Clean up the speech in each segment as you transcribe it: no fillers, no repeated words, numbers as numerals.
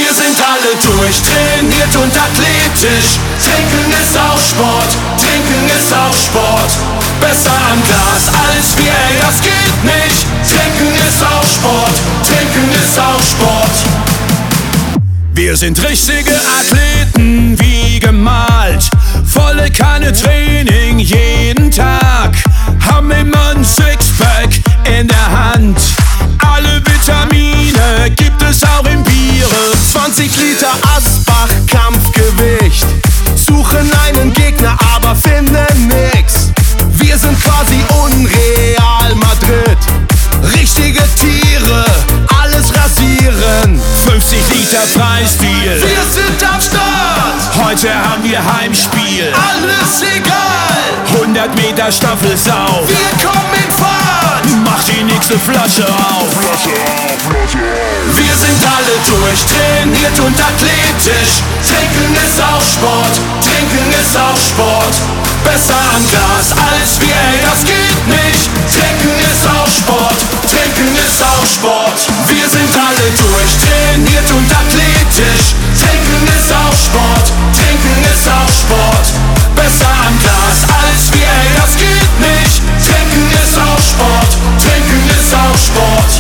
Wir sind alle durchtrainiert und athletisch. Trinken ist auch Sport, trinken ist auch Sport. Besser am Glas als wir, ey, das geht nicht. Trinken ist auch Sport, trinken ist auch Sport. Wir sind richtige Athleten, wie gemalt. Volle Kanne Training jeden Tag. Haben immer ein Sixpack in der Hand. Alle Vitamine gibt es auch in Biere. 20 Liter Asbach, Kampfgewicht. Suchen einen Gegner, aber finden nix. Wir sind quasi Unreal Madrid. Richtige Tiere, alles rasieren. 50 Liter Preisdeal. Wir sind am Start. Heute haben wir Heimspiel. Alles egal. 100 Meter Staffelsau. Wir kommen in Fahrt. Mach die nächste Flasche auf. Wir sind alle durchtrainiert und athletisch. Trinken ist auch Sport, trinken ist auch Sport. Besser am Glas als wir, ey, das geht nicht. Trinken ist auch Sport, trinken ist auch Sport. Wir sind alle durchtrainiert und athletisch. Trinken ist auch Sport, trinken ist auch Sport. Besser am Glas als wir, ey, das geht nicht. Trinken ist auch Sport, trinken ist auch Sport.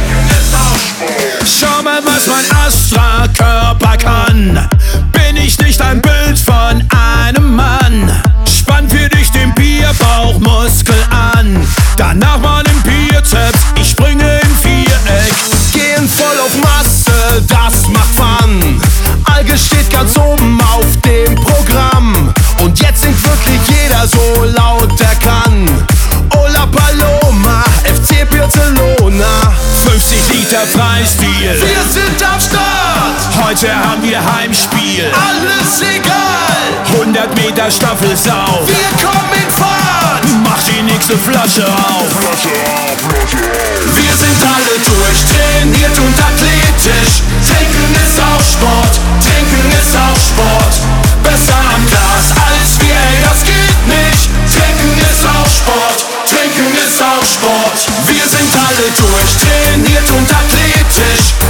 Schau mal, was mein Astra-Körper kann. Bin ich nicht ein Bild von einem Mann? Spann für dich den Bierbauchmuskel an. Danach mal im Bizeps, ich springe im Viereck. Gehen voll auf Masse, das macht Fun. Alge steht ganz oben auf dem Programm. Und jetzt singt wirklich jeder so laut er kann. Ola Paloma, FC Barcelona. 50 Liter Preisdeal. Wir sind am Start. Heute haben wir Heimspiel. Alles egal. 100 Meter Staffelsau. Wir kommen in Fahrt. Mach die nächste Flasche auf. Wir sind alle durchtrainiert und athletisch. Trinken ist auch Sport, trinken ist auch Sport. Besser am Glas als wir, ey, das geht nicht. Trinken ist auch Sport, trinken ist auch Sport. Wir sind alle durchtrainiert und athletisch.